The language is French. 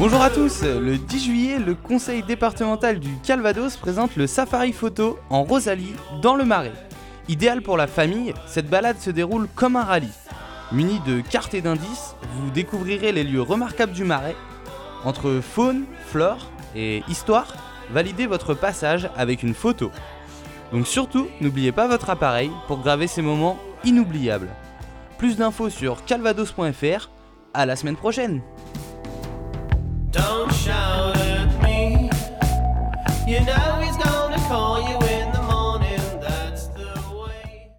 Bonjour à tous, le 10 juillet, le conseil départemental du Calvados présente le safari photo en Rosalie, dans le Marais. Idéal pour la famille, cette balade se déroule comme un rallye. Muni de cartes et d'indices, vous découvrirez les lieux remarquables du Marais. Entre faune, flore et histoire, validez votre passage avec une photo. Donc surtout, n'oubliez pas votre appareil pour graver ces moments inoubliables. Plus d'infos sur calvados.fr, à la semaine prochaine.